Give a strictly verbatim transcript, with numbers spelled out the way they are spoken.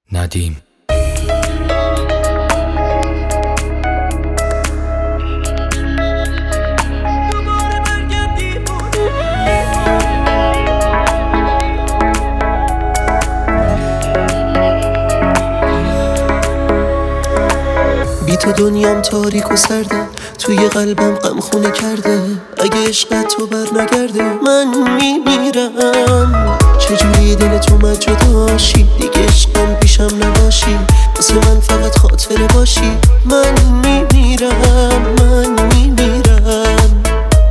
ندیم. بی تو دنیام تاریک و سرده، توی قلبم غم خونه کرده. اگه عشقت تو بر نگرده من میمیرم. چجوری دل تو من جداشی، دیگه عشقم پیشم نباشی، واسه من فقط خاطره باشی. من میمیرم.